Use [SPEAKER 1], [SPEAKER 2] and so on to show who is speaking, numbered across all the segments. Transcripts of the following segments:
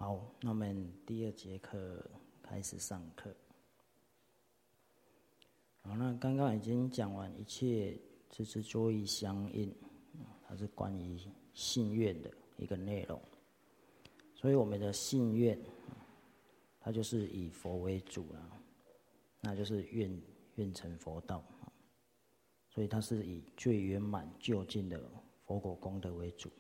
[SPEAKER 1] 好，那我们第2节课开始上课。好，那刚刚已经讲完一切之之作意相应，它是关于信愿的一个内容。所以我们的信愿，它就是以佛为主啦，那就是愿成佛道。所以它是以最圆满究竟的佛果功德为主。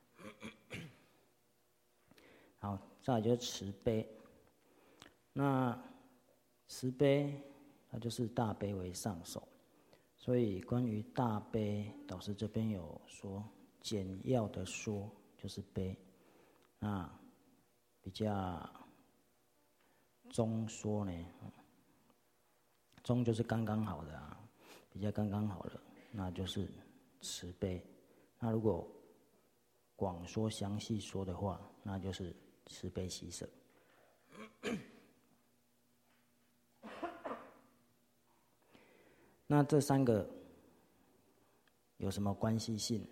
[SPEAKER 1] 好，再来就是慈悲。那慈悲，它就是大悲为上首。所以关于大悲，导师这边有说，简要的说就是悲。那比较中说呢，中就是刚刚好的啊，比较刚刚好的，那就是慈悲。那如果广说详细说的话，那就是慈悲喜舍。那这3个有什么关系性？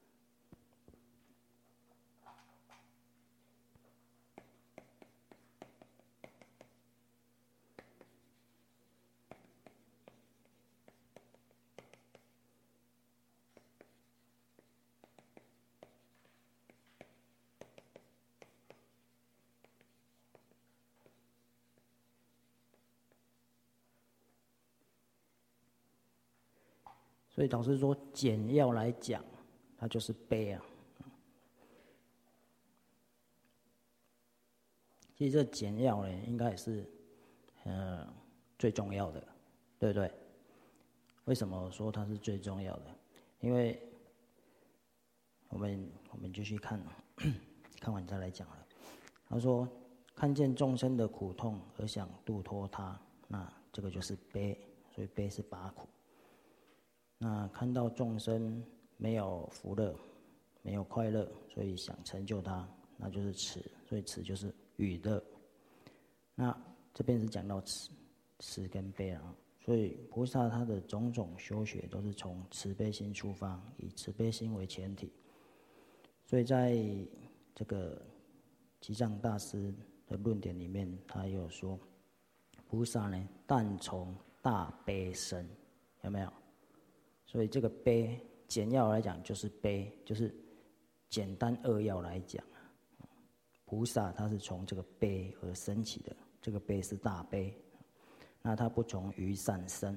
[SPEAKER 1] 所以导师说，简要来讲，它就是悲啊。其实这简要呢，应该也是最重要的，对不对？为什么说它是最重要的？因为我们继续看，看完再来讲了。他说，看见众生的苦痛而想度脱他，那这个就是悲，所以悲是拔苦。那看到众生没有福乐，没有快乐，所以想成就他，那就是慈，所以慈就是与乐。那这边是讲到慈跟悲啊，所以菩萨他的种种修学都是从慈悲心出发，以慈悲心为前提。所以在这个吉藏大师的论点里面，他也有说，菩萨呢，但从大悲生，有没有？所以这个悲，简要来讲就是悲，就是简单扼要来讲，菩萨他是从这个悲而生起的，这个悲是大悲，那他不从于善生。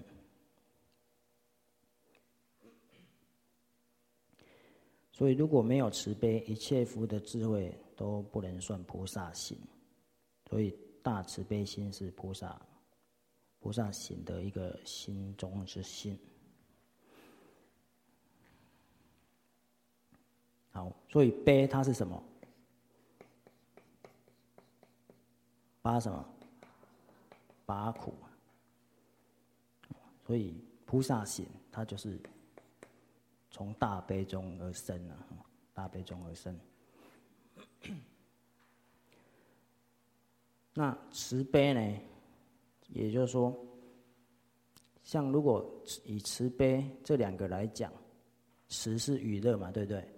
[SPEAKER 1] 所以如果没有慈悲，一切福的智慧都不能算菩萨行。所以大慈悲心是菩萨行的一个心中之心。好，所以悲它是什么？拔什么？拔苦。所以菩萨行，它就是从大悲中而生啊，大悲中而生。那慈悲呢？也就是说，像如果以慈悲这2个来讲，慈是与乐嘛，对不对？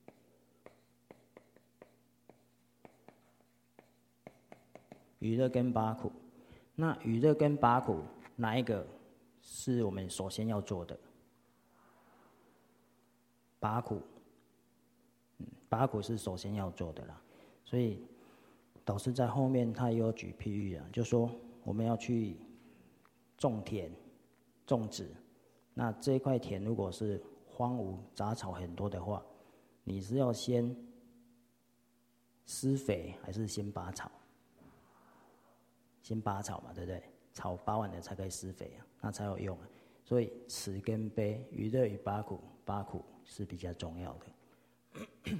[SPEAKER 1] 与乐跟拔苦，那与乐跟拔苦哪一个是我们首先要做的？拔苦，拔苦是首先要做的啦。所以导师在后面他也有举譬喻啊，就说我们要去种田、种植，那这块田如果是荒芜、杂草很多的话，你是要先施肥还是先拔草？先拔草嘛，对不对？草拔完了才可以施肥啊，那才有用啊。所以慈跟悲，与乐与拔苦，拔苦是比较重要的。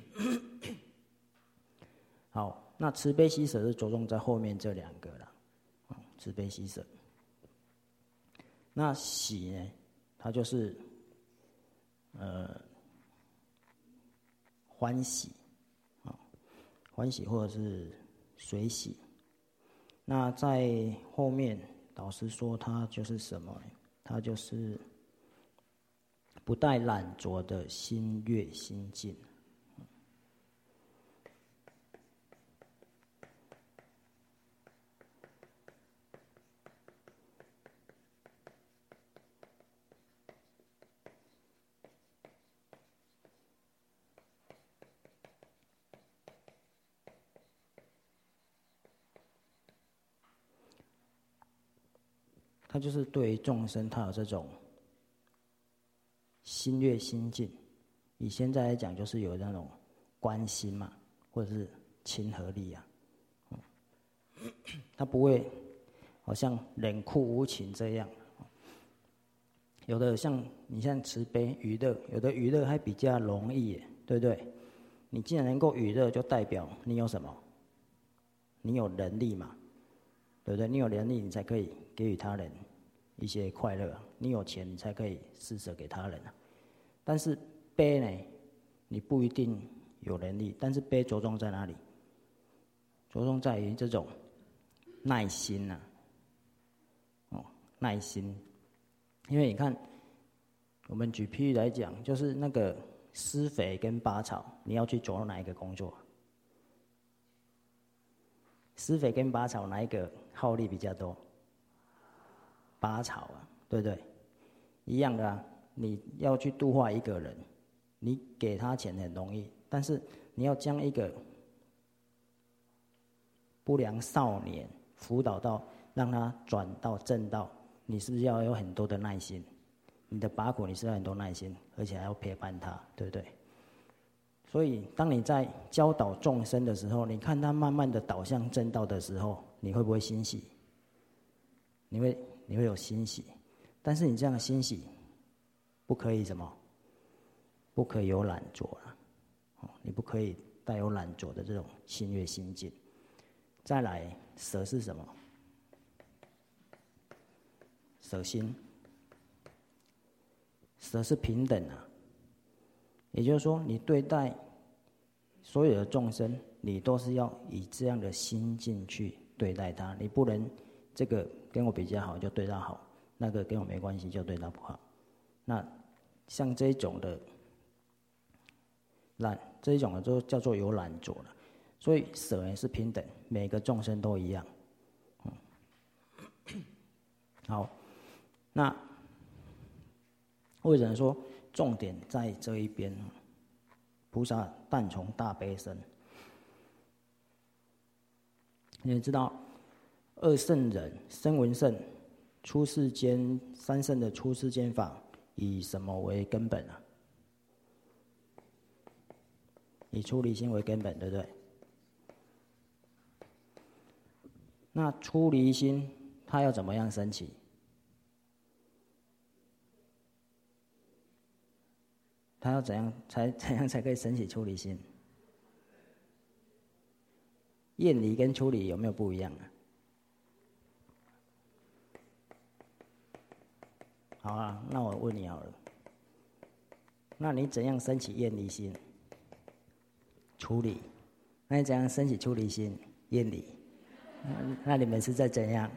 [SPEAKER 1] 好，那慈悲喜舍是着重在后面这2个啦，慈悲喜舍。那喜呢，它就是欢喜啊，欢喜或者是随喜。那在后面导师说它就是什么呢？它就是不带染着的心悦心净。 他就是对于众生，他有这种心悦心近。以现在来讲，就是有那种关心嘛，或者是亲和力啊。他不会好像冷酷无情这样。有的像你像慈悲娱乐，有的娱乐还比较容易耶，对不对？你既然能够娱乐，就代表你有什么？你有能力嘛，对不对？你有能力，你才可以给予他人一些快乐。你有钱，你才可以施舍给他人啊。但是悲呢，你不一定有能力，但是悲着重在哪里？着重在于这种耐心呐、耐心。因为你看，我们举譬喻来讲，就是那个施肥跟拔草，你要去做哪一个工作？施肥跟拔草哪一个耗力比较多？拔草啊，对不对？一样的啊，你要去度化一个人，你给他钱很容易，但是你要将一个不良少年辅导到让他转到正道，你是不是要有很多的耐心？你的拔苦你是要很多耐心，而且还要陪伴他，对不对？所以当你在教导众生的时候，你看他慢慢的导向正道的时候，你会不会欣喜？你会有欣喜，但是你这样的欣喜不可以什么？不可以有懒惰了，你不可以带有懒惰的这种心悦心境。再来，舍是什么？舍心，舍是平等啊。也就是说，你对待所有的众生，你都是要以这样的心境去对待他。你不能这个跟我比较好就对他好，那个跟我没关系就对他不好。那像这种的这一种的就叫做有懒惰了。所以舍也是平等，每个众生都一样。好，那为什么说重点在这一边？菩萨但从大悲生。你知道二圣人声闻圣出世间三圣的出世间法以什么为根本啊？以出离心为根本，对不对？那出离心它要怎么样升起？他要怎样才可以升起出离心？厌离跟出离有没有不一样啊？好啊，那我问你好了，那你怎样升起厌离心？出离。那你怎样升起出离心？厌离。那你们是在怎样？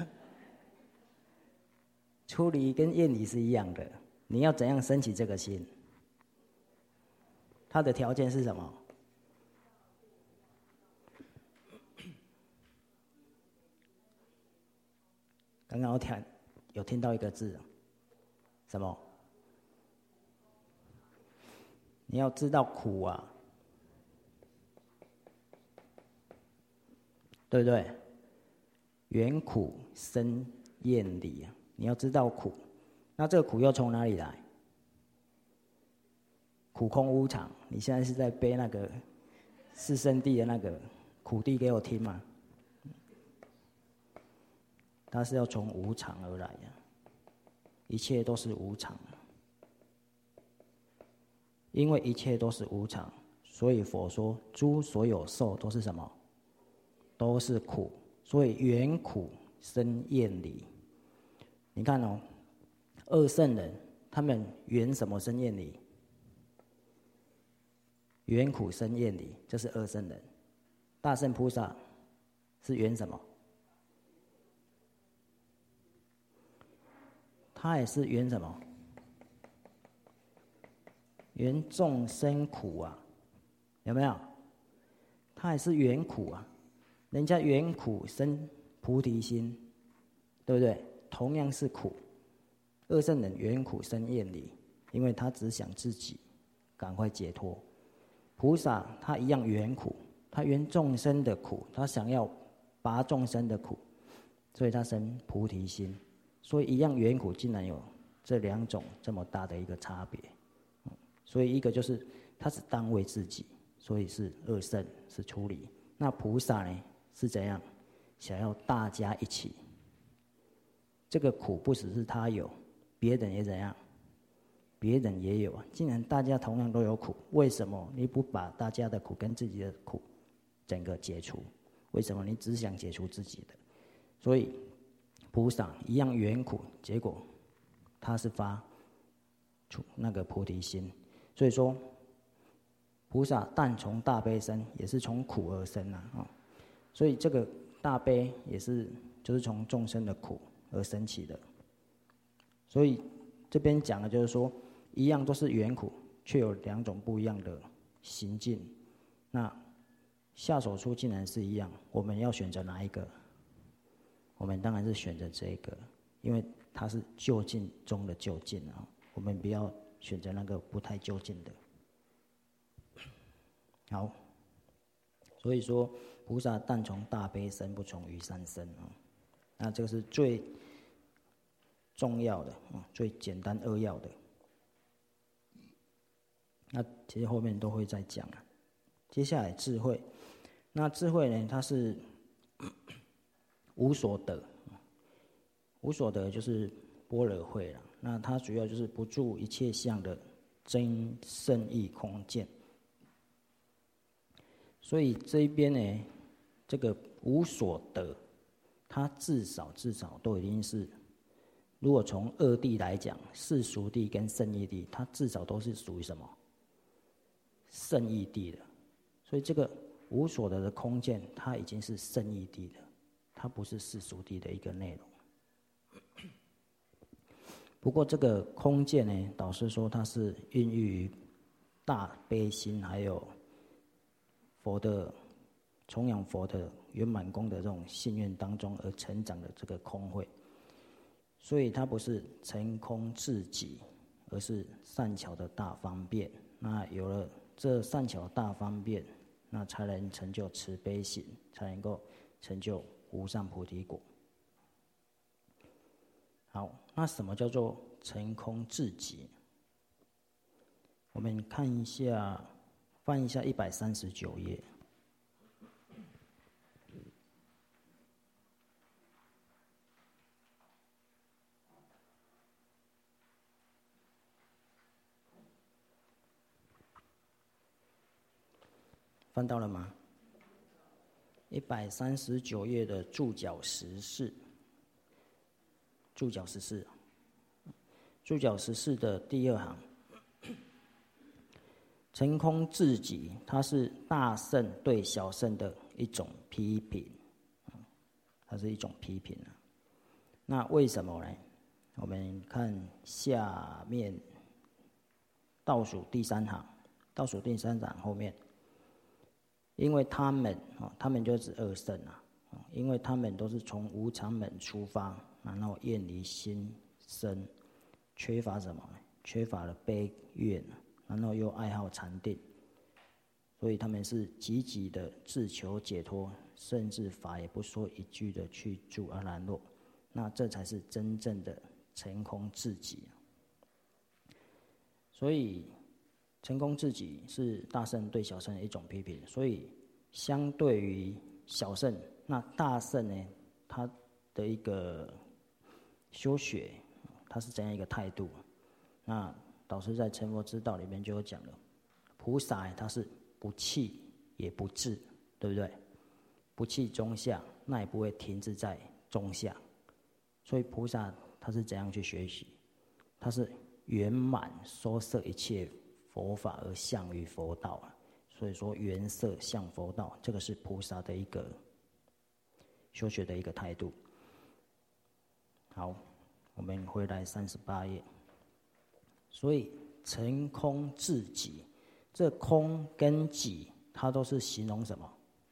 [SPEAKER 1] 出离跟厌离是一样的，你要怎样升起这个心？它的条件是什么？刚刚有听到一个字，什么？你要知道苦啊，对不对？缘苦生厌离啊，你要知道苦。那这个苦又从哪里来？苦空无常。你现在是在背那个四圣谛的那个苦谛给我听吗？它是要从无常而来的，一切都是无常。因为一切都是无常，所以佛说诸所有受都是什么？都是苦。所以缘苦生厌离。你看哦，二圣人他们缘什么生厌离？缘苦生厌离，这是二圣人。大圣菩萨是缘什么？他也是缘什么？缘众生苦啊，有没有？他也是缘苦啊，人家缘苦生菩提心，对不对？同样是苦。二圣人缘苦生厌离，因为他只想自己赶快解脱。菩萨他一样缘苦，他缘众生的苦，他想要拔众生的苦，所以他生菩提心。 所以一样缘苦竟然有这两种这么大的一个差别。所以一个就是它只单为自己，所以是二圣是出离。那菩萨呢是怎样？想要大家一起。这个苦不只是他有，别人也怎样？别人也有啊。既然大家同样都有苦，为什么你不把大家的苦跟自己的苦整个解除？为什么你只想解除自己的？所以菩萨一样缘苦，结果他是发出那个菩提心。所以说，菩萨但从大悲生，也是从苦而生啊。所以这个大悲也是就是从众生的苦而生起的。所以这边讲的就是说，一样都是缘苦，却有两种不一样的行径。那下手处竟然是一样，我们要选择哪一个？我们当然是选择这个，因为它是就近中的就近啊。我们不要选择那个不太就近的。好，所以说菩萨但从大悲生，不从于善生啊。那这个是最重要的最简单扼要的。那其实后面都会再讲啊。接下来智慧，那智慧呢，它是无所得，无所得就是般若慧了。那它主要就是不住一切相的真圣义空见。所以这一边呢，这个无所得，它至少都已经是，如果从二谛来讲，世俗谛跟圣义谛，它至少都是属于什么？圣义谛的。所以这个无所得的空见，它已经是圣义谛的，它不是世俗谛的一个内容。不过这个空见呢，导师说它是孕育于大悲心，还有佛的崇仰佛的圆满功的这种信愿当中而成长的这个空慧。所以它不是成空至极，而是善巧的大方便。那有了这善巧的大方便，那才能成就慈悲行，才能够成就无上菩提果。好，那什么叫做成空至极？我们看一下，翻一下139页。翻到了吗？139页的注脚14，注脚14，注脚14的第2行，成空至极，它是大圣对小圣的一种批评，它是一种批评啊。那为什么呢？我们看下面倒数第3行，倒数第3行后面。因为他们就指二圣啊，因为他们都是从无常门出发，然后厌离心生，缺乏什么？缺乏了悲愿，然后又爱好禅定，所以他们是积极的自求解脱，甚至法也不说一句的去住阿兰若，那这才是真正的成空至极。所以成空至极是大圣对小圣的一种批评，所以相对于小圣，那大圣呢，他的一个修学，他是怎样一个态度？那导师在成佛之道里面就有讲了，菩萨他是不弃也不滞，对不对？不弃中下，那也不会停滞在中下，所以菩萨他是怎样去学习？他是圆满收摄一切佛法而向于佛道，所以说圆摄向佛道，这个是菩萨的一个修学的一个态度。好，我们回来38页。所以成空至极，这空跟极，它都是形容什么？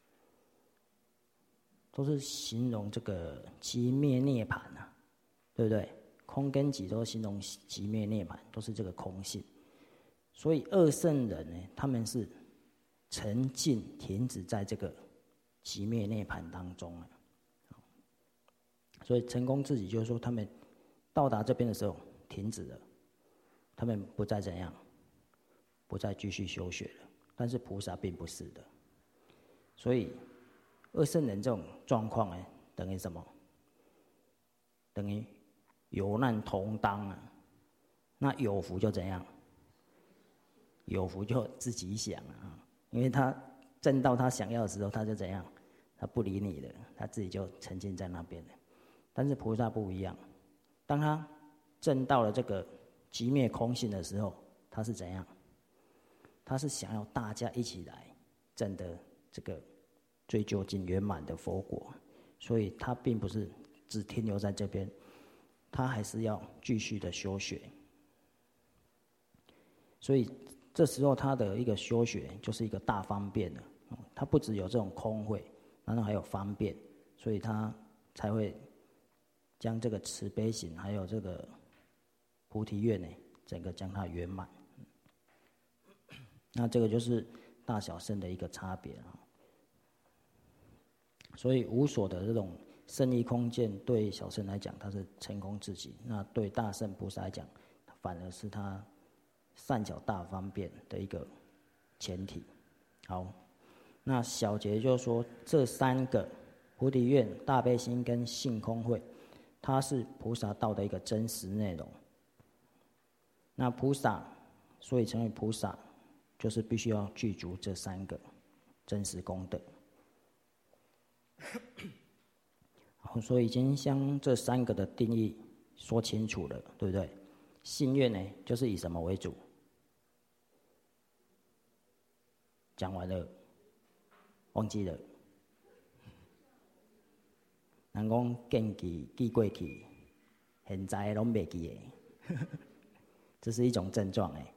[SPEAKER 1] 都是形容这个寂灭涅槃啊，对不对？空跟极都形容寂灭涅槃，都是这个空性。所以二圣人呢，他们是沉静停止在这个寂灭涅槃当中啊。所以成空至极就是说，他们到达这边的时候停止了，他们不再怎样，不再继续修学了。但是菩萨并不是的，所以二圣人这种状况呢，等于什么？等于有难同当啊。那有福就怎样？有福就自己想啊，因为他证到他想要的时候，他就怎样？他不理你了，他自己就沉浸在那边了。但是菩萨不一样，当他证到了这个寂灭空性的时候，他是怎样？他是想要大家一起来证得这个最究竟圆满的佛果，所以他并不是只停留在这边，他还是要继续的修学。所以这时候他的一个修学就是一个大方便了，他不只有这种空慧，然后还有方便，所以他才会将这个慈悲心还有这个菩提愿呢，整个将它圆满。那这个就是大小乘的一个差别啊。所以无所的这种圣义空见，对小乘来讲，它是成空自己；那对大乘菩萨来讲，反而是他善巧大方便的一个前提。好，那小节就说这三个菩提愿、大悲心跟性空慧，它是菩萨道的一个真实内容。那菩萨，所以成为菩萨，就是必须要具足这三个真实功德。好，所以已经将这三个的定义说清楚了，对不对？信愿呢，就是以什么为主？讲完了，忘记了。人讲见记记过去，现在拢袂记的，这是一种症状哎。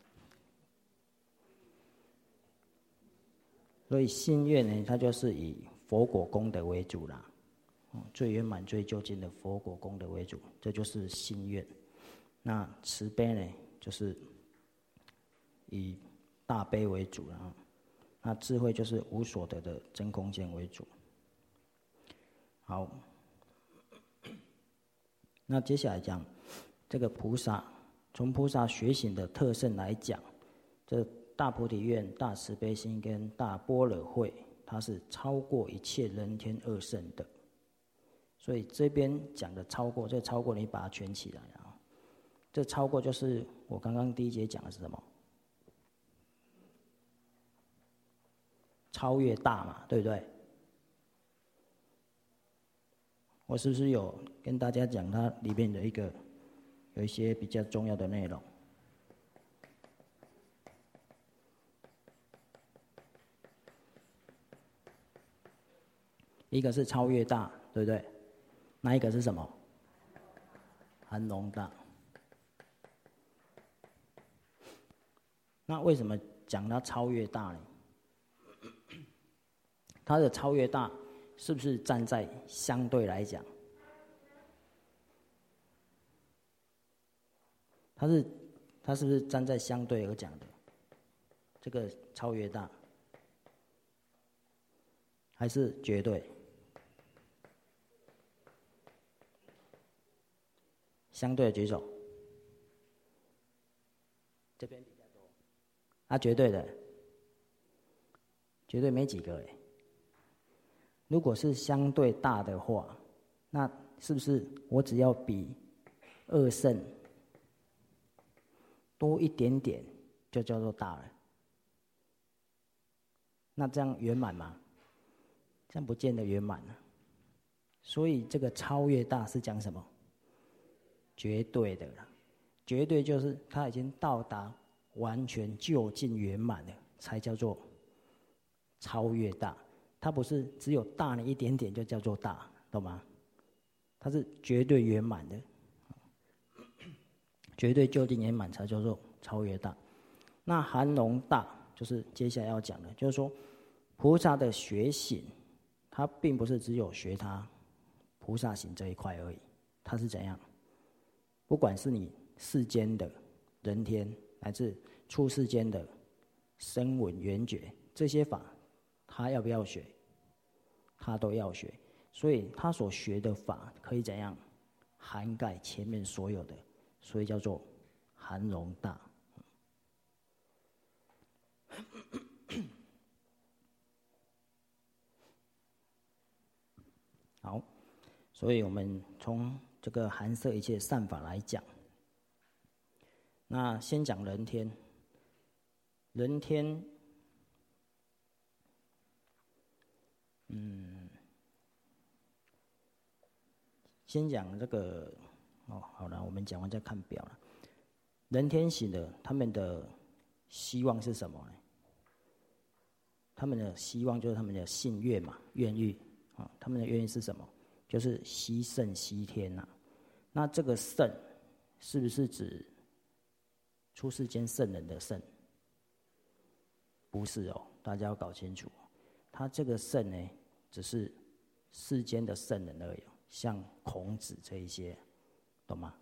[SPEAKER 1] 所以信愿呢，它就是以佛果功德为主啦，最圆满、最究竟的佛果功德为主，这就是信愿。那慈悲呢，就是以大悲为主啦。那智慧就是无所得的真空见为主。好，那接下来讲这个菩萨，从菩萨觉醒的特性来讲，这大菩提愿、大慈悲心跟大般若慧，它是超过一切人天二圣的。所以这边讲的超过，这超过你把它圈起来啊。这超过就是我刚刚第一节讲的是什么？超越大嘛，对不对？我是不是有跟大家讲它里面的有一些比较重要的内容？一个是超越大，对不对？那一个是什么？含容大。那为什么讲它超越大呢？它的超越大是不是站在相对来讲？它是不是站在相对而讲的？这个超越大，还是绝对？相对的举手。这边比较多。啊，绝对的，绝对没几个哎。如果是相对大的话，那是不是我只要比二圣多一点点，就叫做大了？那这样圆满吗？这样不见得圆满啊。所以这个超越大是讲什么？绝对的啦，绝对就是他已经到达完全究竟圆满了，才叫做超越大。它不是只有大了一点点就叫做大，懂吗？它是绝对圆满的，绝对究竟圆满才叫做超越大。那含容大就是接下来要讲的，就是说菩萨的觉醒，它并不是只有学他菩萨行这一块而已，它是怎样？不管是你世间的人天，乃至出世间的声闻缘觉这些法，他要不要学？他都要学。所以他所学的法可以怎样？ 涵盖前面所有的，所以叫做含容大。好，所以我们从这个含摄一切善法来讲，那先讲人天。人天，先讲这个好了，我们讲完再看表了。人天行的，他们的希望是什么呢？他们的希望就是他们的信愿嘛，愿欲啊。他们的愿欲是什么？就是希圣希天呐。那这个圣是不是指出世间圣人的圣？不是哦，大家要搞清楚。他这个圣呢，只是世间的圣人而已，像孔子这一些，懂吗？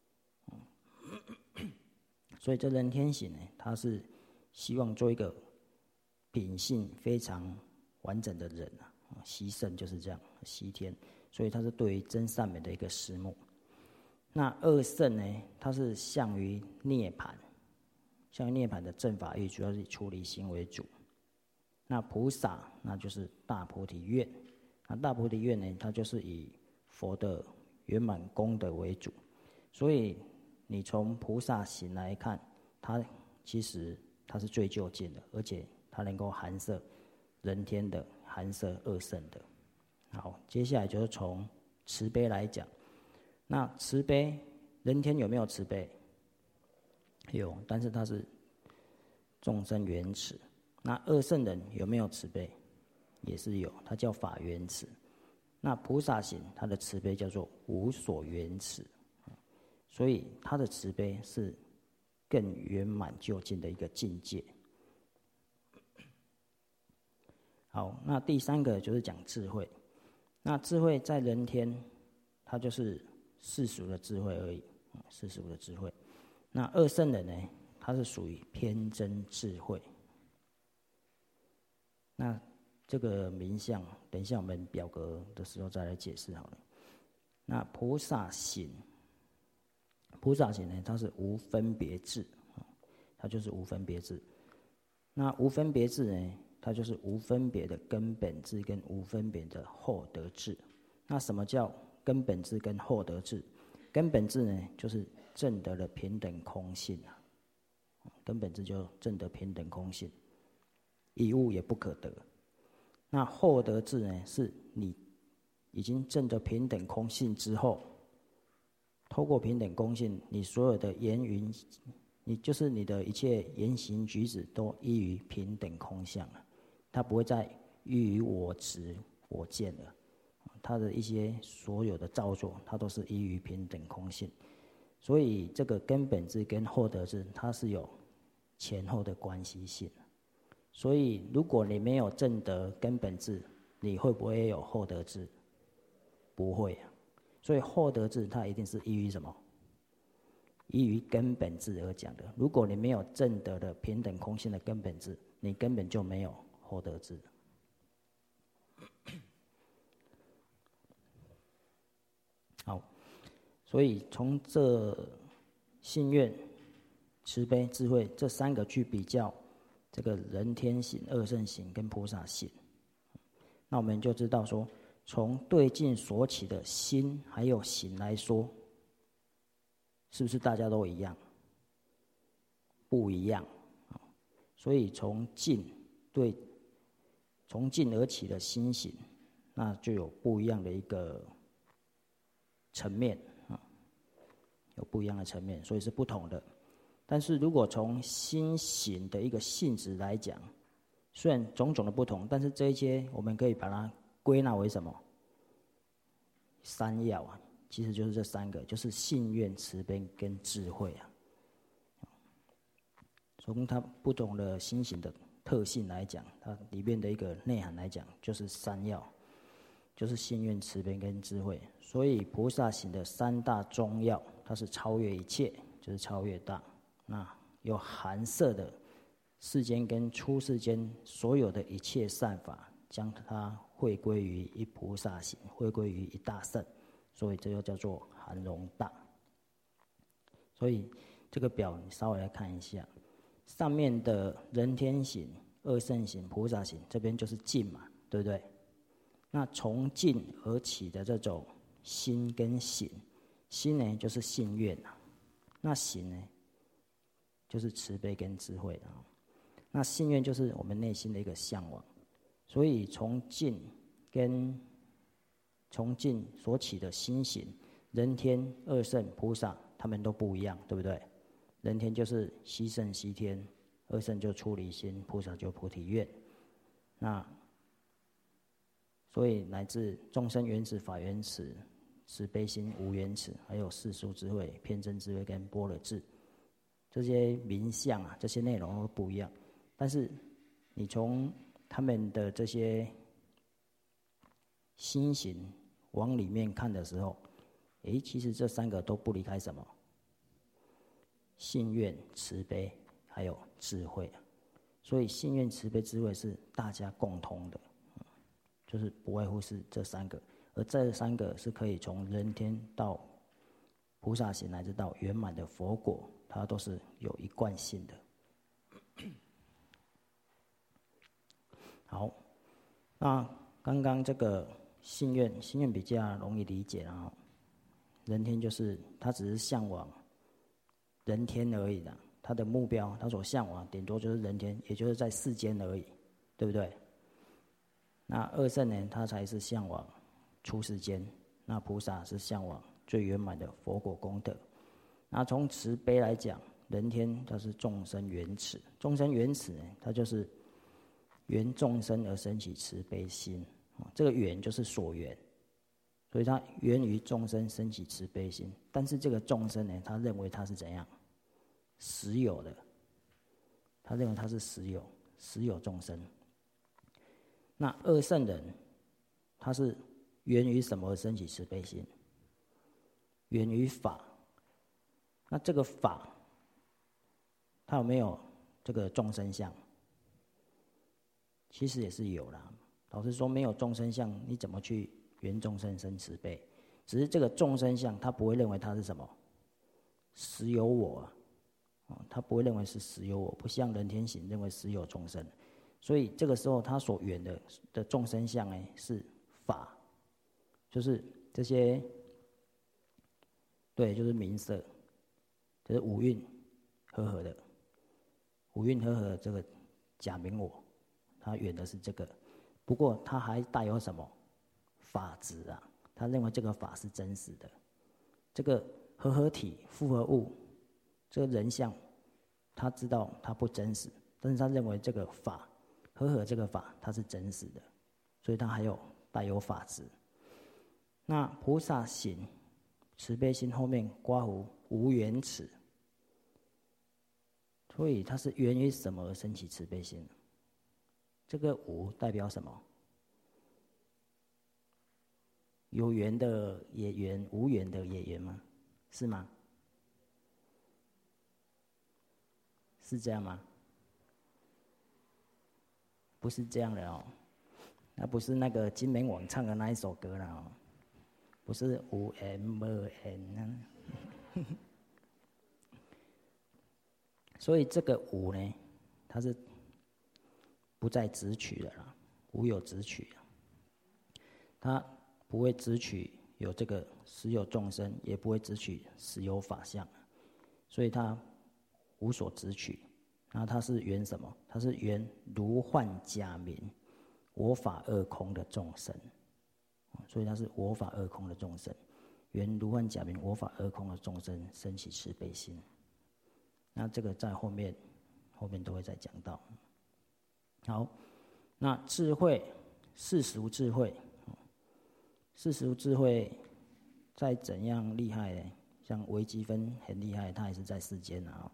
[SPEAKER 1] 所以这人天行呢，他是希望做一个品性非常完整的人啊。希圣就是这样，希天，所以他是对于真善美的一个师目。那二圣呢，它是向于涅槃，向于涅槃的正法欲，主要是以出离心为主。那菩萨，那就是大菩提愿。那大菩提愿呢，它就是以佛的圆满功德为主。所以你从菩萨行来看，它其实它是最究竟的，而且它能够含摄人天的，含摄二圣的。好，接下来就是从慈悲来讲。那慈悲，人天有没有慈悲？有，但是它是众生缘慈。那二圣人有没有慈悲？也是有，它叫法缘慈。那菩萨行，它的慈悲叫做无所缘慈，所以它的慈悲是更圆满究竟的一个境界。好，那第三个就是讲智慧。那智慧在人天，它就是世俗的智慧而已，世俗的智慧。那二圣人呢，它是属于偏真智慧。那这个名相，等一下我们表格的时候再来解释好了。那菩萨行，菩萨行呢，它是无分别智，它就是无分别智。那无分别智呢，它就是无分别的根本智跟无分别的后得智。那什么叫根本智跟后得智？根本智呢，就是证得了平等空性啊。根本智就证得平等空性，一物也不可得。那后得智呢，是你已经证得平等空性之后，透过平等空性，你所有的言语，你就是你的一切言行举止都依于平等空相了，它不会再依于我执我见了。它的一些所有的造作，它都是依于平等空性。所以这个根本智跟后得智，它是有前后的关系性。所以如果你没有证得根本智，你会不会有后得智？不会啊。所以后得智它一定是依于什么？依于根本智而讲的。如果你没有证得的平等空性的根本智，你根本就没有后得智。好，所以从这信愿、慈悲、智慧这三个去比较这个人天行、二圣行跟菩萨行，那我们就知道说，从对境所起的心还有行来说，是不是大家都一样？不一样。所以从境而起的心行，那就有不一样的一个层面啊，有不一样的层面，所以是不同的。但是如果从心行的一个性质来讲，虽然种种的不同，但是这一些我们可以把它归纳为什么？三要啊，其实就是这三个，就是信愿、慈悲跟智慧啊。从它不同的心行的特性来讲，它里面的一个内涵来讲，就是三要，就是信愿、慈悲跟智慧。所以菩萨行的三大中要，它是超越一切，就是超越大。那有含摄的世间跟出世间所有的一切善法，将它汇归于一菩萨行，汇归于一大圣， 所以这就叫做含容大。所以这个表你稍微来看一下，上面的人天行、二圣行、菩萨行，这边就是境嘛，对不对？那从境而起的这种心跟行，心呢就是信愿啊，那行呢就是慈悲跟智慧啊。那信愿就是我们内心的一个向往，所以从境所起的心行，人天、二圣、菩萨他们都不一样，对不对？人天就是希圣希天，二圣就出离心，菩萨就菩提愿。那所以乃至众生缘起、法缘起、慈悲心、无缘起，还有世俗智慧、偏真智慧跟般若智，这些名相啊，这些内容都不一样。但是你从他们的这些心行往里面看的时候，其实这三个都不离开什么？信愿、慈悲，还有智慧。所以信愿、慈悲、智慧是大家共通的。就是不外乎是这三个，而这三个是可以从人天到菩萨行，乃至到圆满的佛果，它都是有一贯性的。好，那刚刚这个信愿比较容易理解啊。人天就是他只是向往人天而已的，他的目标，他所向往顶多就是人天，也就是在世间而已，对不对？那二圣呢，他才是向往出世间；那菩萨是向往最圆满的佛果功德。那从慈悲来讲，人天它是众生缘起，众生缘起呢，它就是缘众生而生起慈悲心。这个缘就是所缘，所以它缘于众生生起慈悲心。但是这个众生呢，他认为他是怎样？实有的，他认为他是实有众生。那二圣人，他是源于什么而生起慈悲心？源于法。那这个法，他有没有这个众生相？其实也是有啦。老实说，没有众生相，你怎么去缘众生生慈悲？只是这个众生相，他不会认为他是什么实有我啊，他不会认为是实有我，不像人天行认为实有众生。所以这个时候，他所缘的众生相呢，是法，就是这些，对，就是名色，就是五蕴和合的，五蕴和合的这个假名我，他缘的是这个。不过他还带有什么法执啊？他认为这个法是真实的，这个和合体、复合物，这个人相，他知道它不真实，但是他认为这个法。和合这个法，它是真实的，所以它还有带有法执。那菩萨行、慈悲心后面括弧无缘起，所以它是源于什么而生起慈悲心？这个无代表什么？有缘的也缘，无缘的也缘吗？是吗？是这样吗？不是这样的哦，那不是那个金门网唱的那一首歌了哦，不是无缘无缘呢。所以这个无呢，它是不再执取的啦，无有执取，它不会执取有这个实有众生，也不会执取实有法相，所以它无所执取。那它是缘什么？它是缘如幻假名，我法二空的众生，所以它是我法二空的众生，缘如幻假名，我法二空的众生生起慈悲心。那这个在后面都会再讲到。好，那智慧，世俗智慧，世俗智慧再怎样厉害呢？像微积分很厉害，它也是在世间啊。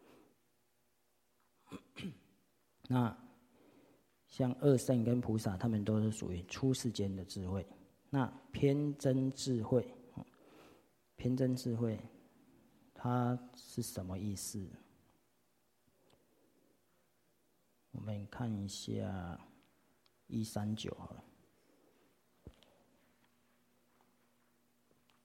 [SPEAKER 1] 那像二圣跟菩萨，他们都是属于出世间的智慧。那偏真智慧，偏真智慧，它是什么意思？我们看一下139好了。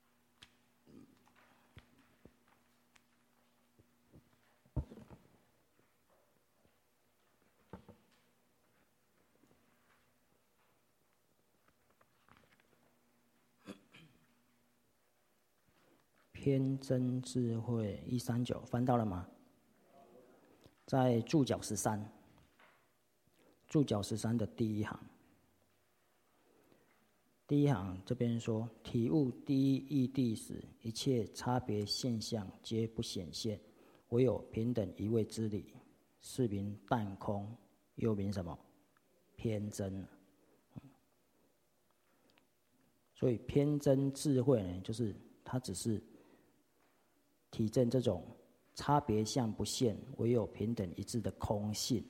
[SPEAKER 1] 偏真智慧139翻到了吗？在注脚13，注脚13的第一行。第一行这边说：体悟第一义谛时，一切差别现象皆不显现，唯有平等一味之理，是名淡空，又名什么？偏真。所以偏真智慧呢，就是它只是体证这种差别相不现，唯有平等一致的空性，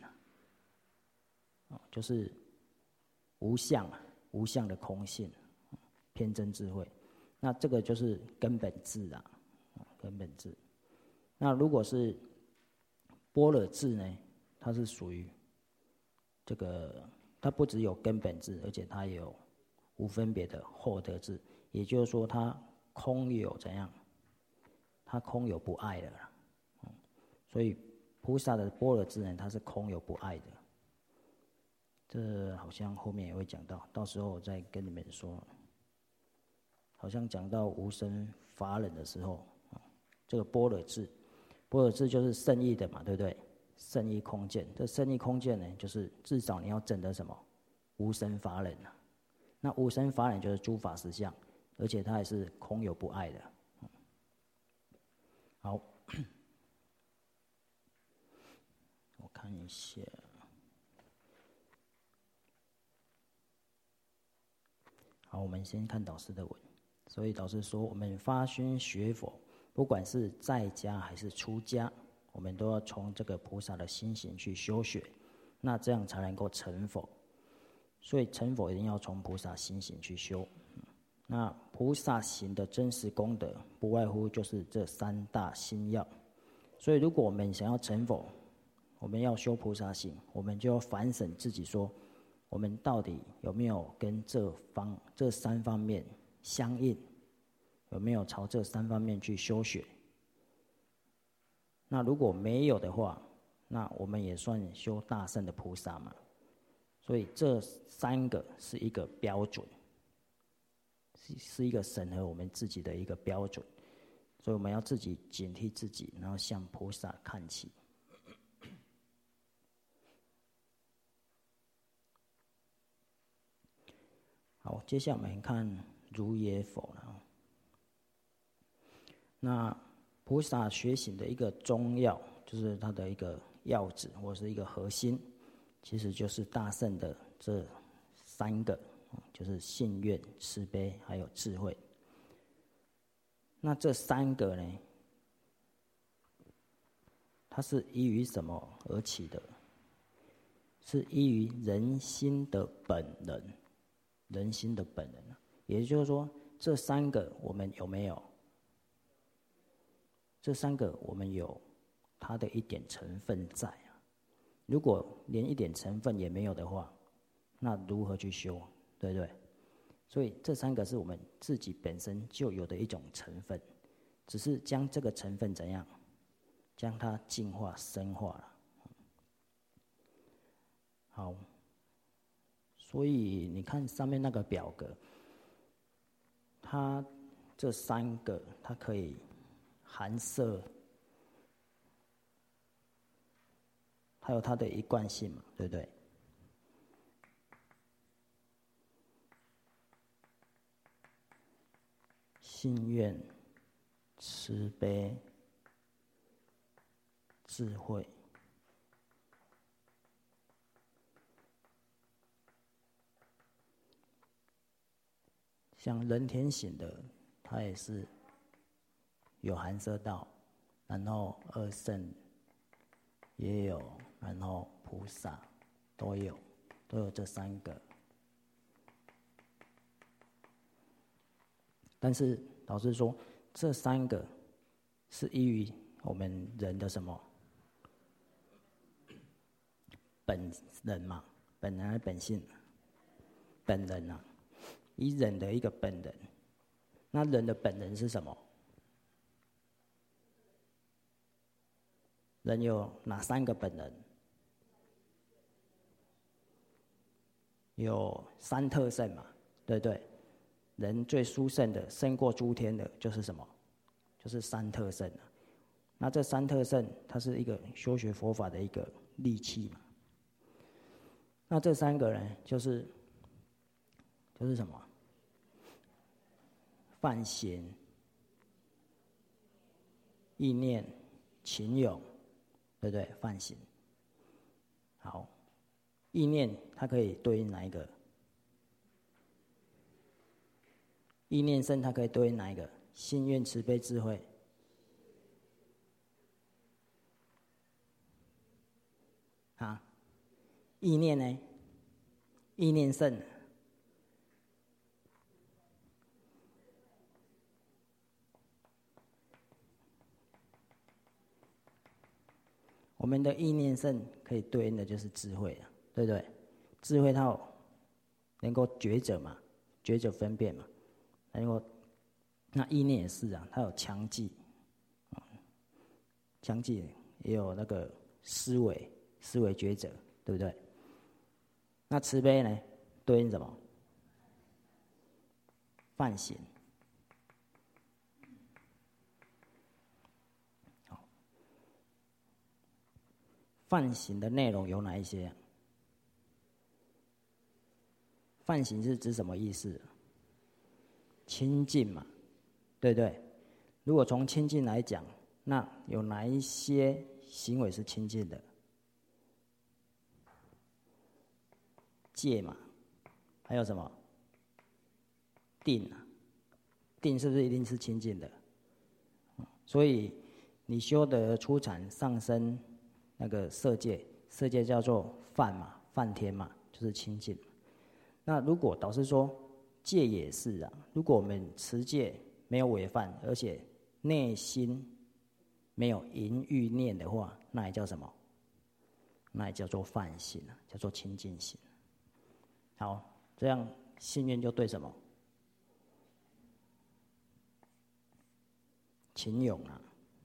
[SPEAKER 1] 就是无相无相的空性，偏真智慧。那这个就是根本智啊，根本智。那如果是般若智呢，它是属于这个，它不只有根本智，而且它也有无分别的后得智。也就是说，它空有怎样？它空有不爱的啦。所以菩萨的般若智呢，它是空有不爱的。这好像后面也会讲到，到时候我再跟你们说。好像讲到无生法忍的时候，这个般若智，般若智就是圣意的嘛，对不对？圣意空见，这圣意空见呢，就是至少你要证得什么？无生法忍啊。那无生法忍就是诸法实相，而且它也是空有不爱的。好，我看一下。好，我们先看导师的文。所以导师说，我们发心学佛，不管是在家还是出家，我们都要从这个菩萨的心行去修学，那这样才能够成佛。所以成佛一定要从菩萨心行去修。那菩萨行的真实功德，不外乎就是这3大心要。所以如果我们想要成佛，我们要修菩萨行，我们就要反省自己说，我们到底有没有跟这3方面相应，有没有朝这3方面去修学？那如果没有的话，那我们也算修大乘的菩萨嘛。所以这3个是一个标准，是一个审核我们自己的一个标准。所以我们要自己警惕自己，然后向菩萨看齐。好，接下来我们看如也否了。那菩萨学行的一个中要，就是它的一个要旨或是一个核心，其实就是大乘的这3个，就是信愿、慈悲还有智慧。那这3个呢，它是依于什么而起的？是依于人心的本能，人心的本能。也就是说，这3个我们有没有？这3个我们有它的一点成分在啊。如果连一点成分也没有的话，那如何去修？对不对？所以这3个是我们自己本身就有的一种成分，只是将这个成分怎样，将它净化、深化了。好，所以你看上面那个表格，它这3个它可以含摄，还有它的一贯性嘛，对不对？信愿、慈悲、智慧。像人天行的，它也是有含摄到，然后二圣也有，然后菩萨都有这3个。但是老师说，这3个是依于我们人的什么本能嘛？本能的本性，本能啊，依人的一个本能。那人的本能是什么？人有哪3个本能？有3特胜嘛，对不对？人最殊胜的，胜过诸天的，就是什么？ 就是三特胜啊。那这三特胜，它是一个修学佛法的一个利器嘛。那这三个呢，就是什么？梵行、意念、勤勇，对不对？梵行。好，意念它可以对应哪一个？意念胜它可以对应哪一个？信愿慈悲智慧。啊，意念呢？意念胜。我们的意念胜可以对应的就是智慧啊，对不对？智慧它能够抉择嘛，抉择分辨嘛，那意念也是啊，它有强记，强记也有那个思维抉择，对不对？那慈悲呢，对应什么？梵行。梵行的内容有哪一些？梵行是指什么意思？清净嘛，对不对？如果从清净来讲，那有哪一些行为是清净的？戒嘛，还有什么？定啊，定是不是一定是清净的？所以你修得初禅上升那个色界，色界叫做梵嘛，梵天嘛，就是清净。那如果导师说戒也是啊，如果我们持戒没有违犯，而且内心没有淫欲念的话，那也叫什么？那也叫做梵行啊，叫做清净行。好，这样信愿就对什么？勤勇啊。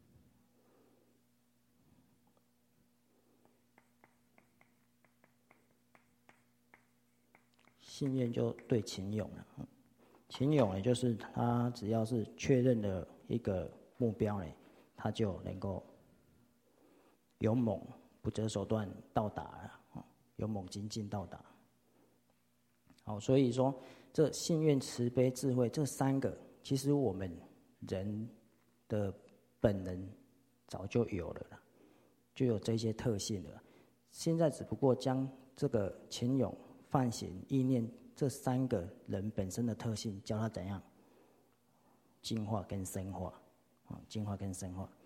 [SPEAKER 1] 信愿就对勤勇了。勤勇也就是他只要是确认了一个目标呢，他就能够勇猛不择手段到达了，勇猛精进到达。好，所以说这信愿慈悲智慧这三个，其实我们人的本能早就有了啦，就有这些特性了。现在只不过将这个勤勇、梵行、意念这三个人本身的特性，教他怎样进化跟深化，进化跟深化。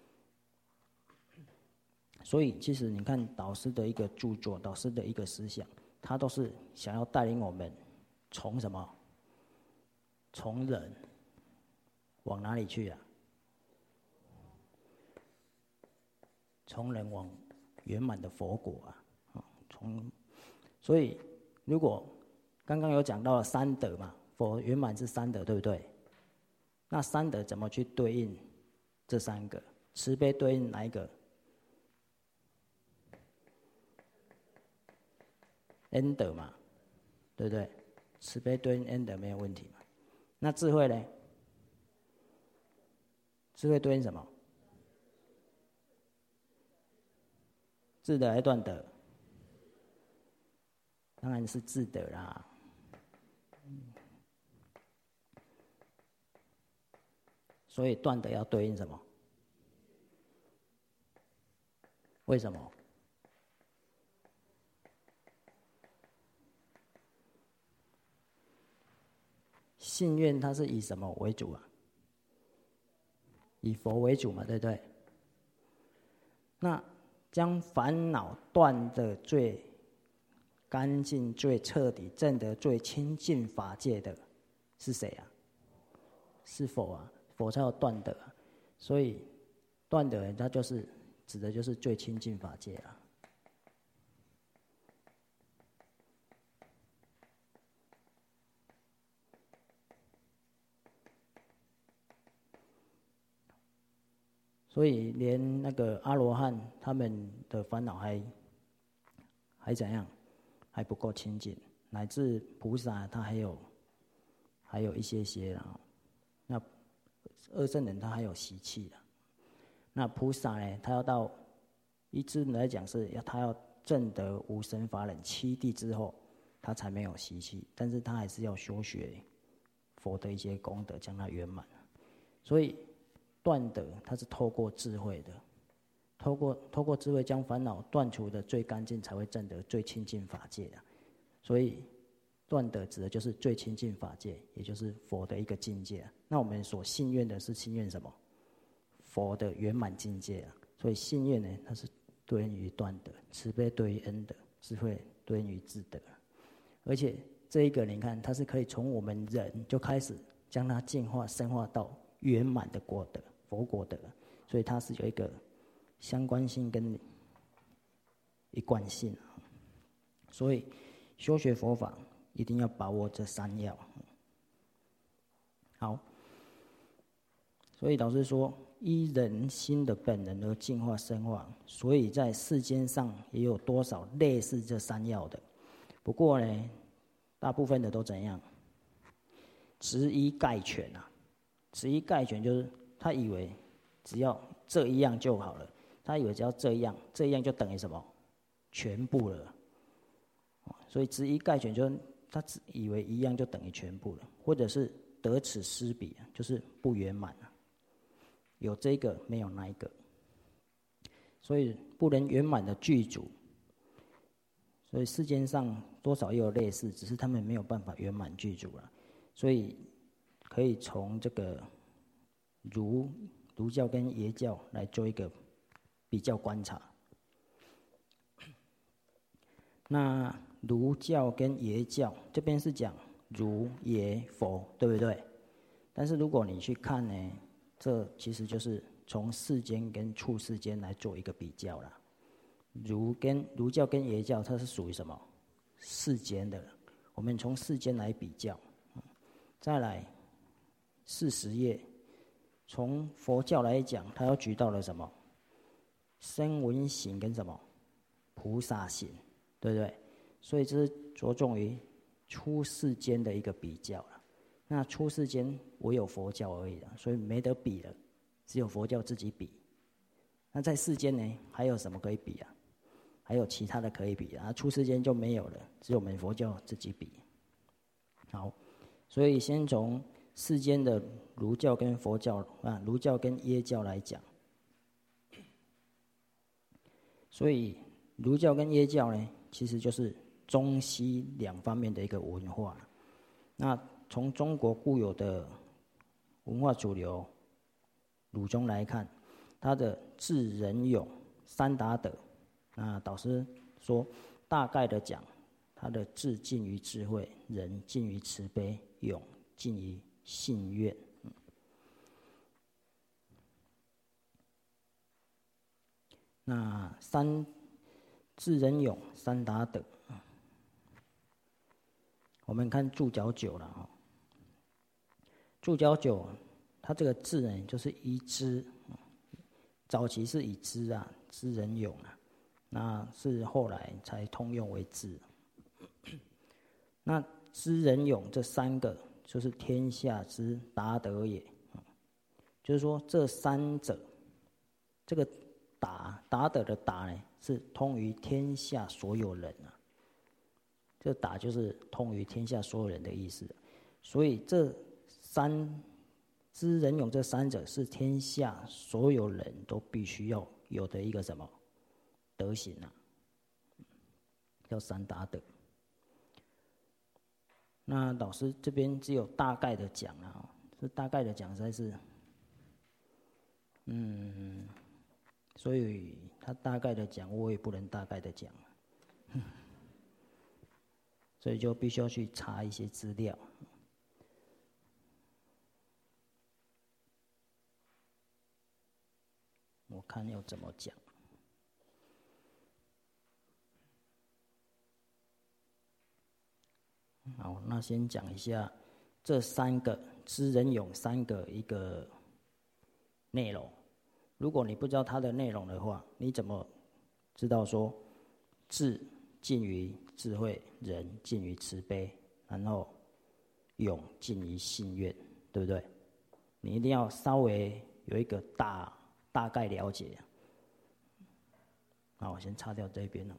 [SPEAKER 1] 所以，其实你看导师的一个著作，导师的一个思想，他都是想要带领我们从什么？从人往哪里去啊？从人往圆满的佛果啊！所以如果刚刚有讲到了三德嘛，佛圆满是三德，对不对？那三德怎么去对应这三个？慈悲对应哪一个？恩德嘛，对不对？慈悲对应恩德没有问题嘛。那智慧呢？智慧对应什么？智德还是断德？当然是智德啦。所以断德要对应什么？为什么？信愿它是以什么为主啊？以佛为主嘛，对不对？那将烦恼断得最干净、最彻底、证得最清净法界的是谁啊？是佛啊，佛才有断得啊。所以断得它就是指的就是最清净法界啊。所以连那个阿罗汉他们的烦恼还怎样？还不够清净，乃至菩萨他还有一些啦。那二圣人他还有习气的。那菩萨呢，他要到一支来讲是他要证得无生法忍七地之后，他才没有习气，但是他还是要修学佛的一些功德，将它圆满。所以断德它是透过智慧的，透过智慧将烦恼断除的最干净，才会证得最清净法界的。所以断德指的就是最清净法界，也就是佛的一个境界。那我们所信愿的是信愿什么？佛的圆满境界啊。所以信愿呢，它是对应于断德，慈悲对于恩德，智慧对应于智德。而且这一个你看，它是可以从我们人就开始将它进化深化到圆满的果德，佛果德。所以它是有一个相关性跟一贯性。所以修学佛法一定要把握这三要。好，所以老师说，依人心的本能而进化深化，所以在世间上也有多少类似这三要的。不过呢，大部分的都怎样？执一概全啊！执一概全就是他以为只要这一样就好了，他以为只要这一样就等于什么？全部了。所以执一概全就是他只以为一样就等于全部了，或者是得此失彼，就是不圆满了。有这个没有那一个，所以不能圆满的具足。所以世间上多少也有类似，只是他们没有办法圆满具足了。所以可以从这个儒教跟耶教来做一个比较观察。那儒教跟耶教这边是讲儒耶佛，对不对？但是如果你去看呢，这其实就是从世间跟处世间来做一个比较啦。儒教跟耶教，它是属于什么？世间的。我们从世间来比较。再来40页，从佛教来讲，它要举到了什么？声闻行跟什么？菩萨行，对不对？所以这是着重于出世间的一个比较了。那出世间唯有佛教而已了，所以没得比了，只有佛教自己比。那在世间呢，还有什么可以比啊？还有其他的可以比啊？出世间就没有了，只有我们佛教自己比。好，所以先从世间的儒教跟佛教啊，儒教跟耶教来讲。所以儒教跟耶教呢，其实就是中西两方面的一个文化。那从中国固有的文化主流儒宗来看，它的智仁勇三达德，那导师说大概的讲，它的智近于智慧，仁近于慈悲，勇近于信愿。那智仁勇三达德，我们看注脚9了哈。注脚9，它这个智呢，就是以知，早期是以知啊，知仁勇啊，那是后来才通用为智。那知仁勇这3个，就是天下之达德也。就是说这3者，这个达德的达呢，是通于天下所有人啊。这达就是通于天下所有人的意思。所以这知仁勇这3者是天下所有人都必须要有的一个什么德行啊？叫三达德。那老师这边只有大概的讲啊，这大概的讲实在是，所以他大概的讲，我也不能大概的讲，所以就必须要去查一些资料。我看要怎么讲。好，那先讲一下这3个知仁勇3个一个内容。如果你不知道它的内容的话，你怎么知道说智近于智慧，仁近于慈悲，然后勇近于信愿，对不对？ 你一定要稍微有一个大概了解。好，我先擦掉这边了。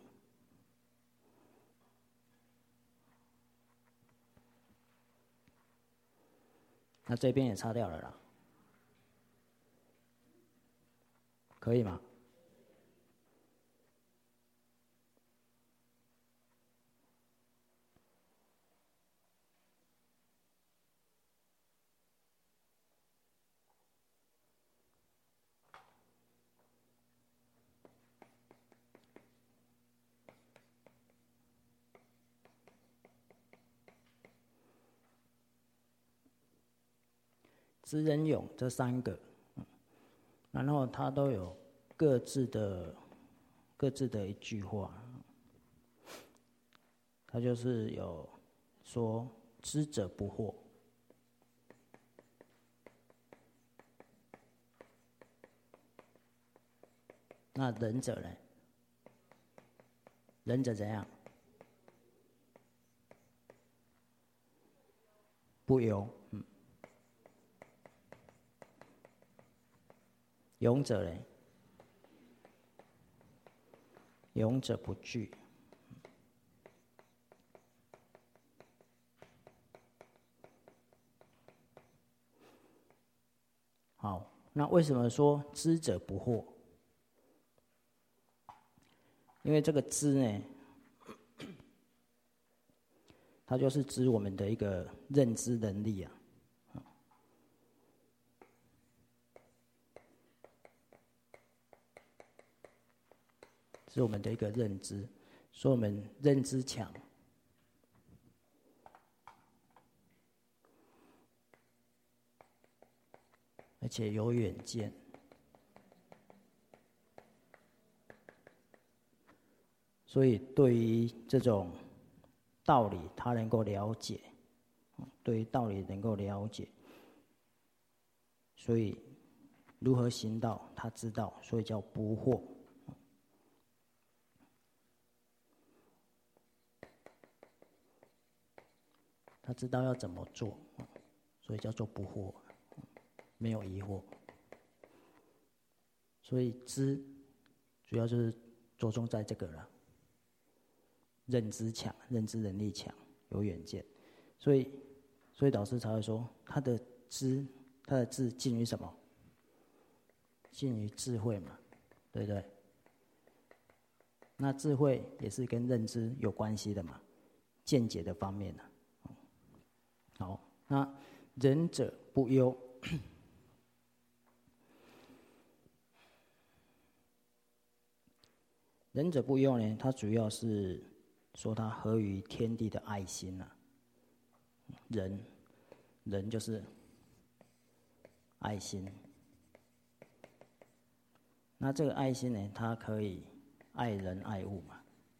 [SPEAKER 1] 那这边也擦掉了啦，可以吗？知人勇这3个，然后它都有各自的一句话，它就是有说知者不惑，那仁者呢？仁者怎样？不忧。勇者呢？勇者不惧。好，那为什么说知者不惑？因为这个知呢，它就是指我们的一个认知能力啊，是我们的一个认知，所以我们认知强，而且有远见，所以对于这种道理，他能够了解，对于道理能够了解，所以如何行道，他知道，所以叫不惑。他知道要怎么做，所以叫做不惑，没有疑惑。所以知主要就是着重在这个了，认知强，认知能力强，有远见，所以导师才会说他的知近于什么？近于智慧嘛，对不对？那智慧也是跟认知有关系的嘛，见解的方面呢。好，那仁者不忧。仁者不忧呢，它主要是说他合于天地的爱心啊。仁就是爱心。那这个爱心呢，它可以爱人爱物嘛，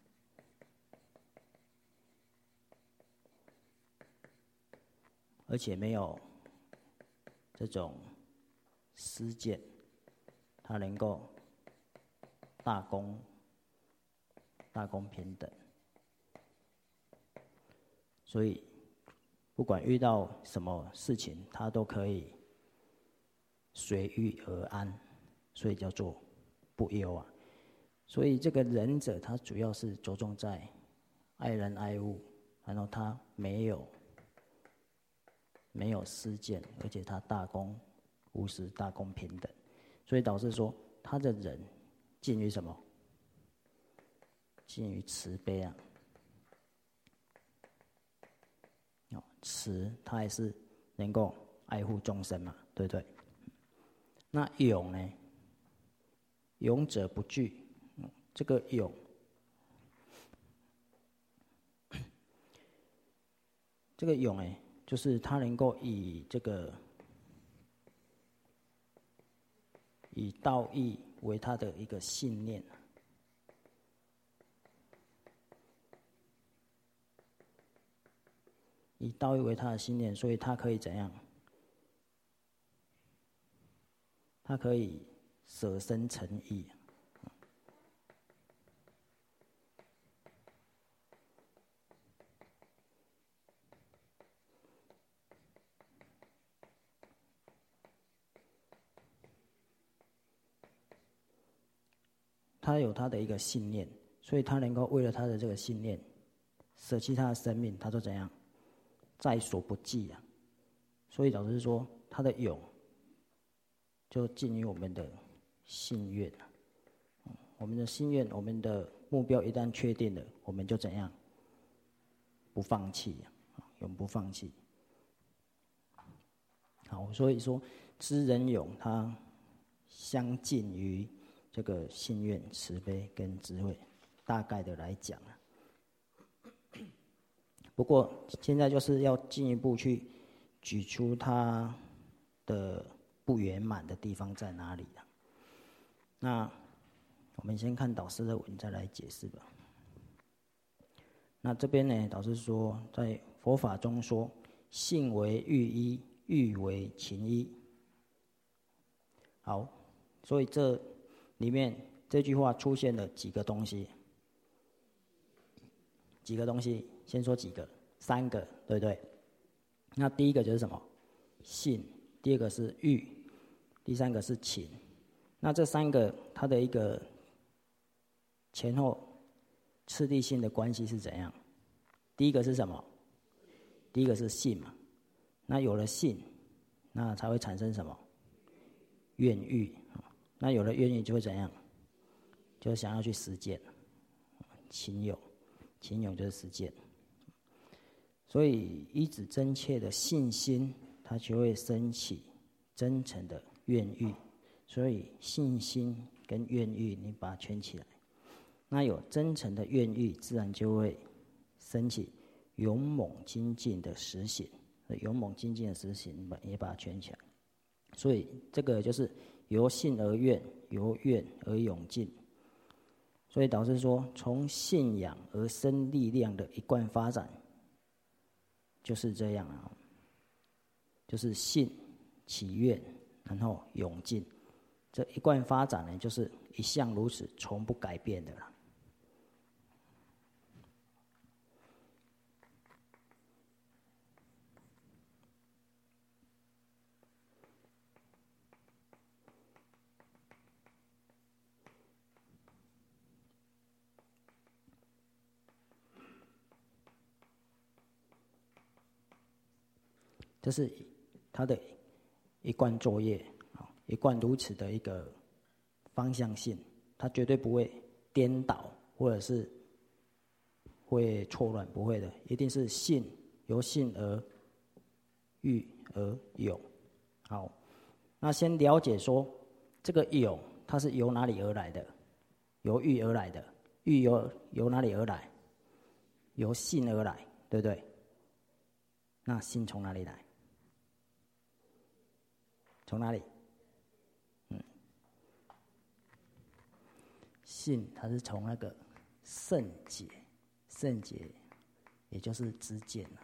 [SPEAKER 1] 而且没有这种私见，它能够大公平等，所以不管遇到什么事情，他都可以随遇而安，所以叫做不忧啊。所以这个仁者，他主要是着重在爱人爱物，然后他没有私见，而且他大公无私，大公平等，所以导致说他的仁近于什么？近于慈悲啊。慈，他还是能够爱护众生嘛，对不对？那勇呢？勇者不惧。这个勇，这个勇就是他能够以道义为他的一个信念，以道义为他的信念，所以他可以怎样？他可以舍身成义。 他有他的一个信念，所以他能够为了他的这个信念，舍弃他的生命，他说怎样，在所不计啊。所以老师说，他的勇就近于我们的心愿。我们的心愿，我们的目标一旦确定了，我们就怎样，不放弃，永不放弃。好，所以说知人勇，它相近于这个信愿、慈悲跟智慧，大概的来讲啊。不过现在就是要进一步去举出它的不圆满的地方在哪里了。那我们先看导师的文，再来解释吧。那这边呢，导师说，在佛法中说，信为欲依，欲为情依。好，所以这里面这句话出现了几个东西？几个东西？先说几个，3个，对不对？那第一个就是什么？信。第二个是欲，第3个是情。那这3个它的一个前后次第性的关系是怎样？第一个是什么？第一个是信嘛。那有了信，那才会产生什么？愿欲。那有了愿欲就会怎样？就想要去实践。情有，情有就是实践。所以依止真切的信心，它就会升起真诚的愿欲。所以信心跟愿欲，你把它圈起来。那有真诚的愿欲，自然就会升起勇猛精进的实行。勇猛精进的实行，也把它圈起来。所以这个就是由信而愿，由愿而勇进。所以导师说，从信仰而生力量的一贯发展，就是这样啊，就是信起愿，然后勇进。这一贯发展呢，就是一向如此，从不改变的了。这是他的一贯作业，一贯如此的一个方向性，他绝对不会颠倒，或者是会错乱，不会的，一定是信，由信而欲而有。好，那先了解说，这个有它是由哪里而来的？由欲而来的，欲由哪里而来？由信而来，对不对？那信从哪里来？从哪里？信它是从那个圣解，圣解也就是知见啊。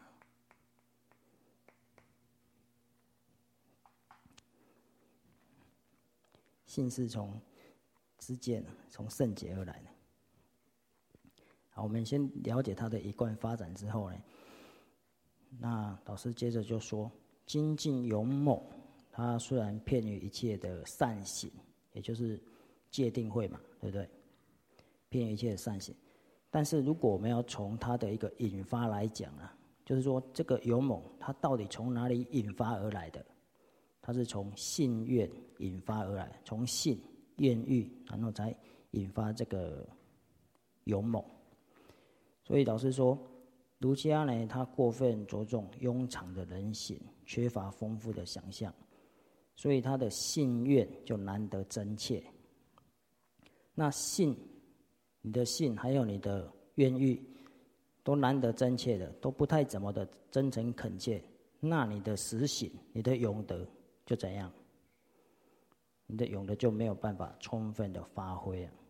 [SPEAKER 1] 信是从知见，从圣解而来的。好，我们先了解它的一贯发展之后呢，那老师接着就说，精进勇猛，它虽然遍于一切的善行，也就是戒定慧嘛，对不对？遍于一切的善行，但是如果我们要从它的一个引发来讲啊，就是说这个勇猛它到底从哪里引发而来的？它是从信愿引发而来，从信愿欲，然后才引发这个勇猛。所以老师说，儒家呢，他过分着重庸常的人形，缺乏丰富的想象，所以他的信愿就难得真切。那信，你的信还有你的愿欲，都难得真切的，都不太怎么的真诚恳切，那你的实行，你的勇德就怎样？你的勇德就没有办法充分的发挥啊。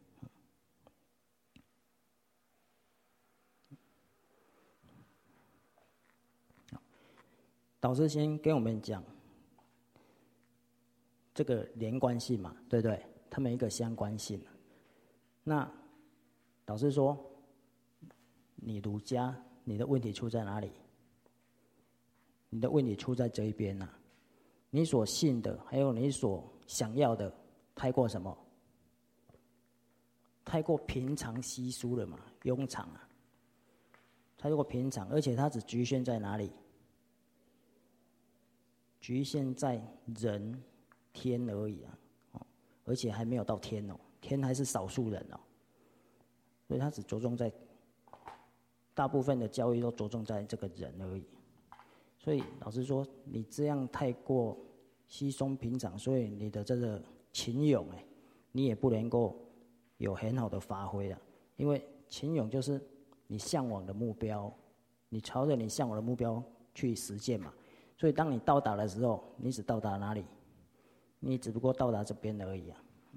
[SPEAKER 1] 导师先跟我们讲这个连贯性嘛，对不对？他们一个相关性。那导师说，你儒家，你的问题出在哪里？你的问题出在这一边啊。你所信的，还有你所想要的，太过什么？ 太过平常稀疏了嘛，庸常啊，太过平常，而且它只局限在哪里？局限在人、天而已啊，而且还没有到天哦，天还是少数人哦，所以它只着重在，大部分的教育都着重在这个人而已。所以老实说，你这样太过稀松平常，所以你的这个勤勇你也不能够有很好的发挥了，因为勤勇就是你向往的目标，你朝着你向往的目标去实践嘛。所以当你到达的时候，你只到达哪里？你只不过到达这边而已啊。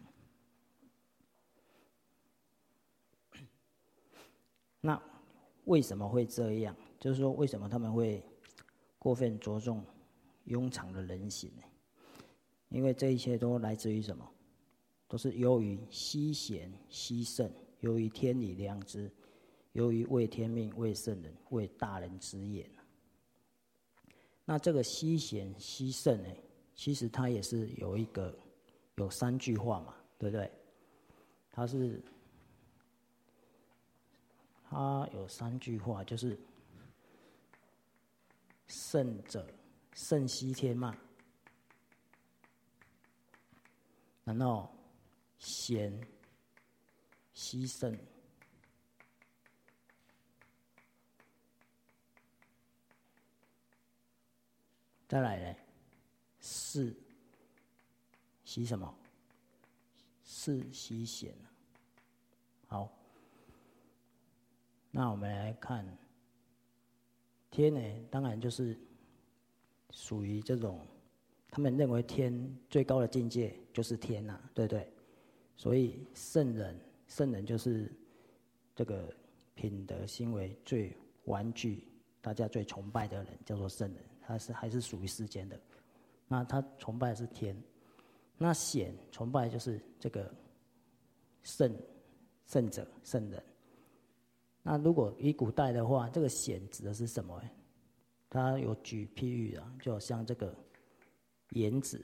[SPEAKER 1] 那为什么会这样？就是说，为什么他们会过分着重庸常的人形呢？因为这一切都来自于什么？都是由于惜贤惜圣，由于天理良知，由于为天命、为圣人、为大人之言。那这个惜贤惜圣呢，其实它也是有3句话嘛，对不对？它有3句话，就是圣者圣惜天嘛，然后贤惜圣，再来呢，士惜什么？士惜贤。好，那我们来看天呢，当然就是属于这种，他们认为天最高的境界就是天呐，对不对？所以圣人就是这个品德行为最完具、大家最崇拜的人，叫做圣人。他还是属于世间的，那他崇拜的是天。那显崇拜就是这个圣者、圣人。那如果以古代的话，这个显指的是什么？他有举譬喻啊，就好像这个颜子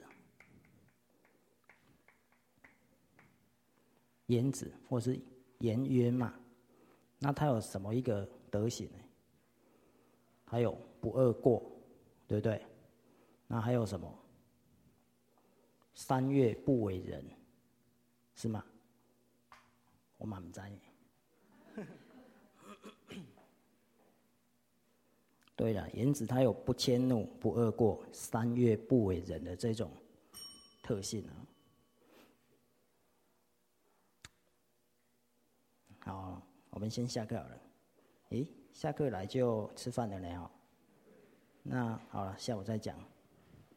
[SPEAKER 1] 或是颜渊嘛，那他有什么一个德行呢？还有不贰过，对不对？那还有什么？3月不为人，是吗？我嘛不知道。对了，颜子他有不迁怒、不贰过、3月不为人的这种特性啊。好，我们先下课好了。下课来就吃饭了呢哈。那好了，下午再讲。